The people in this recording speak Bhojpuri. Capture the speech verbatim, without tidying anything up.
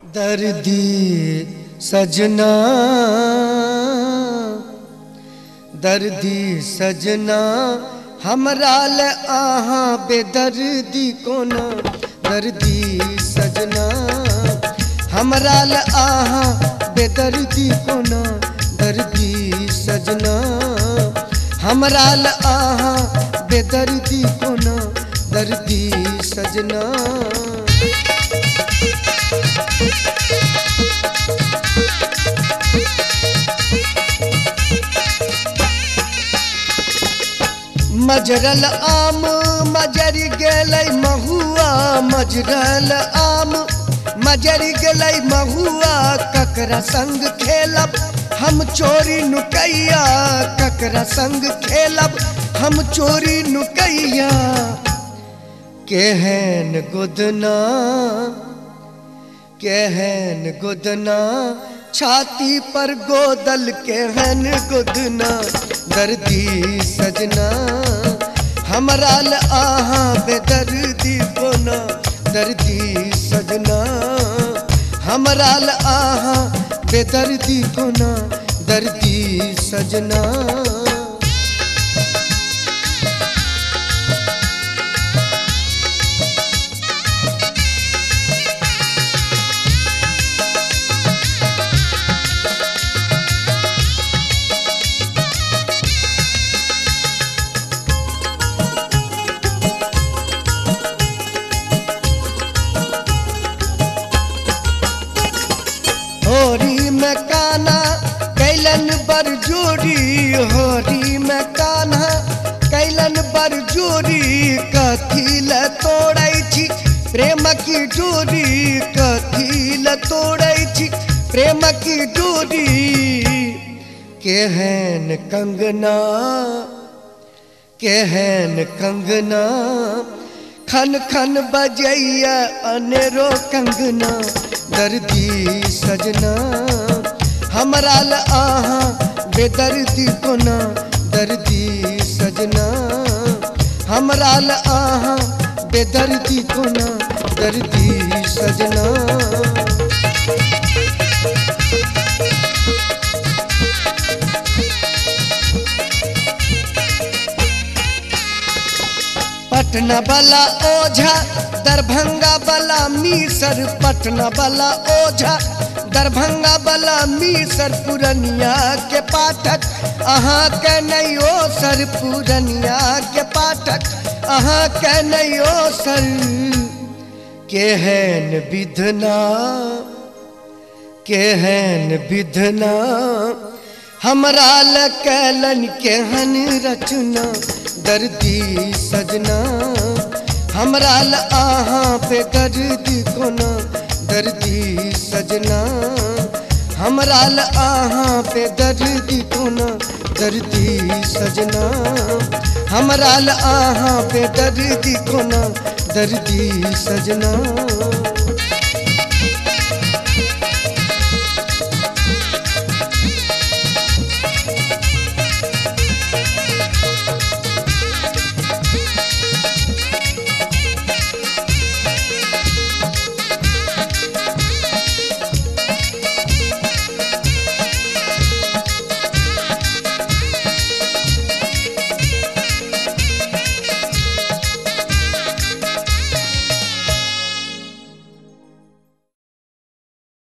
दर्दी सजना दर्दी सजना हमरा ल आहा बेदर्दी कोना दर्दी सजना हमरा ल आहा बेदर्दी कोना दर्दी सजना हमरा ल आहा बेदर्दी कोना दर्दी सजना मजरल आम मजरी गेलै महुआ मजरल आम मजरी गेलै महुआ ककरा संग खेलब हम चोरी नुकैया ककरा संग खेलब हम चोरी नुकैया केहन गोदना केहन गोदना छाती पर गोदल केहन गोदना दर्दी सजना हमरा ल आहा बेदर्दी कोना दर्दी सजना हमरा ल आहा बेदर्दी कोना दर्दी सजना होरी में काना कैलन बर जोड़ी होरी में काना कैलन बर जोड़ी कथी ल तोड़ै छी प्रेम की डोरी कथी ल तोड़ै छी प्रेम की डोरी केहन कंगना केहन कंगना खन खन बजैया अनेरो कंगना दर्दी सजना हमरा ल आहा बेदर्दी कोना दर्दी सजना हमरा ल आहा बेदर्दी कोना दर्दी सजना पटना वाला ओझा दरभंगा वाला मीसर पटना वाला ओझा दरभंगा वाला मीसर पुरनिया के पाठक अहाँ के नहीं ओ सर पुरनिया के पाठक अहाँ के नहीं ओ सर केहन विधना केहन विधना हमरा ल कैलन केहन रचना दर्दी सजना हमरा ल आहा बेदर्दी कोना दर्दी सजना हमरा ल आहा बेदर्दी कोना दर्दी सजना हमरा ल आहा बेदर्दी कोना दर्दी सजना।